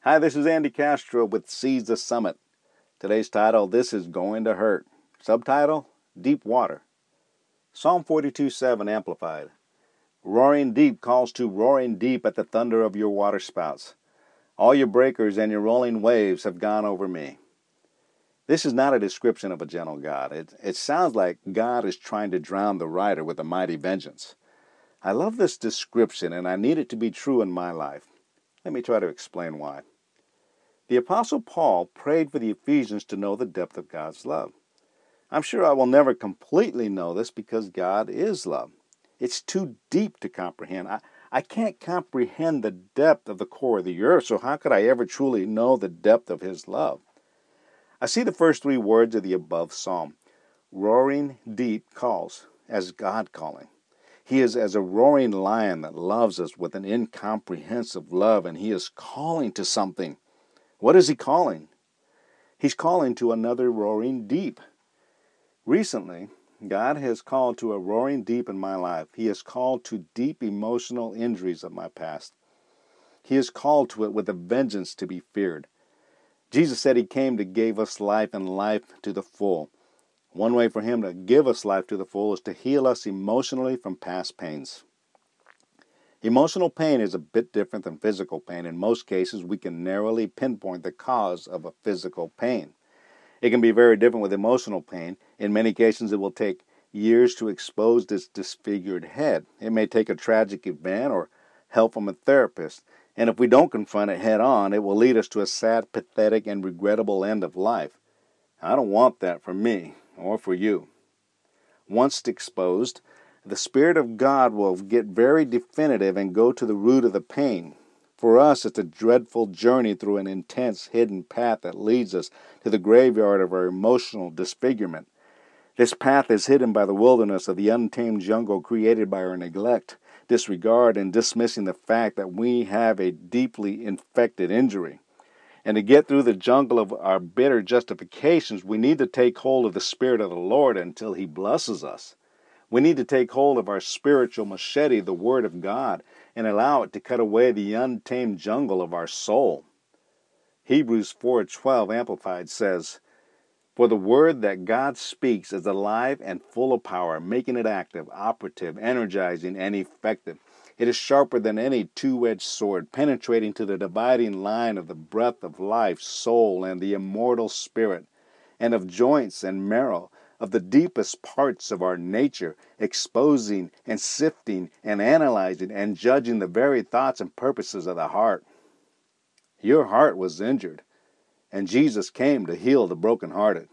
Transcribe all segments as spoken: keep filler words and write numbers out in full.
Hi, this is Andy Castro with Seize the Summit. Today's title, This is Going to Hurt. Subtitle, Deep Water. Psalm forty-two seven Amplified. Roaring deep calls to roaring deep at the thunder of your waterspouts. All your breakers and your rolling waves have gone over me. This is not a description of a gentle God. It, it sounds like God is trying to drown the writer with a mighty vengeance. I love this description, and I need it to be true in my life. Let me try to explain why. The Apostle Paul prayed for the Ephesians to know the depth of God's love. I'm sure I will never completely know this because God is love. It's too deep to comprehend. I, I can't comprehend the depth of the core of the earth, so how could I ever truly know the depth of His love? I see the first three words of the above psalm. Roaring deep calls, as God calling. He is as a roaring lion that loves us with an incomprehensive love, and He is calling to something. What is He calling? He's calling to another roaring deep. Recently, God has called to a roaring deep in my life. He has called to deep emotional injuries of my past. He has called to it with a vengeance to be feared. Jesus said He came to give us life and life to the full. One way for Him to give us life to the full is to heal us emotionally from past pains. Emotional pain is a bit different than physical pain. In most cases, we can narrowly pinpoint the cause of a physical pain. It can be very different with emotional pain. In many cases, it will take years to expose this disfigured head. It may take a tragic event or help from a therapist. And if we don't confront it head on, it will lead us to a sad, pathetic, and regrettable end of life. I don't want that for me or for you. Once exposed, the Spirit of God will get very definitive and go to the root of the pain. For us, it's a dreadful journey through an intense, hidden path that leads us to the graveyard of our emotional disfigurement. This path is hidden by the wilderness of the untamed jungle created by our neglect, disregard, and dismissing the fact that we have a deeply infected injury. And to get through the jungle of our bitter justifications, we need to take hold of the Spirit of the Lord until He blesses us. We need to take hold of our spiritual machete, the Word of God, and allow it to cut away the untamed jungle of our soul. Hebrews four twelve Amplified says, For the word that God speaks is alive and full of power, making it active, operative, energizing, and effective. It is sharper than any two-edged sword, penetrating to the dividing line of the breath of life, soul, and the immortal spirit, and of joints and marrow, of the deepest parts of our nature, exposing and sifting and analyzing and judging the very thoughts and purposes of the heart. Your heart was injured, and Jesus came to heal the brokenhearted.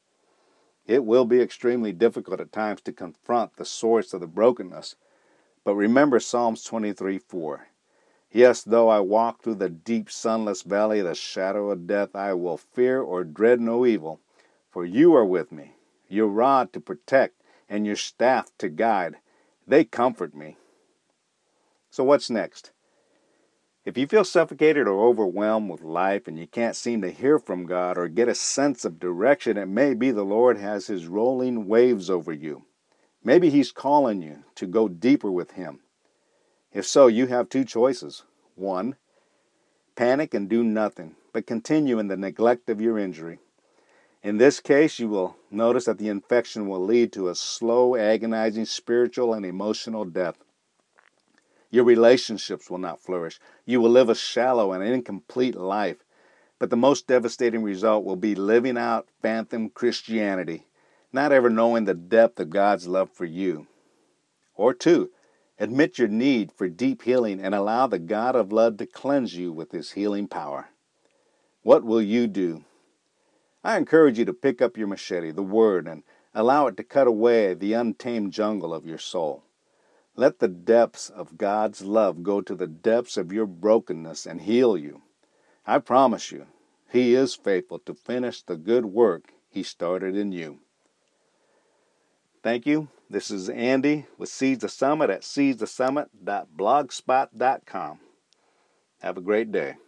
It will be extremely difficult at times to confront the source of the brokenness, but remember Psalms twenty-three four. Yes, though I walk through the deep sunless valley of the shadow of death, I will fear or dread no evil, for you are with me. Your rod to protect and your staff to guide, they comfort me. So what's next? If you feel suffocated or overwhelmed with life and you can't seem to hear from God or get a sense of direction, it may be the Lord has His rolling waves over you. Maybe He's calling you to go deeper with Him. If so, you have two choices. One, panic and do nothing, but continue in the neglect of your injury. In this case, you will notice that the infection will lead to a slow, agonizing spiritual and emotional death. Your relationships will not flourish. You will live a shallow and incomplete life. But the most devastating result will be living out phantom Christianity, not ever knowing the depth of God's love for you. Or two, admit your need for deep healing and allow the God of love to cleanse you with His healing power. What will you do? I encourage you to pick up your machete, the Word, and allow it to cut away the untamed jungle of your soul. Let the depths of God's love go to the depths of your brokenness and heal you. I promise you, He is faithful to finish the good work He started in you. Thank you. This is Andy with Seize the Summit at seize the summit dot blogspot dot com. Have a great day.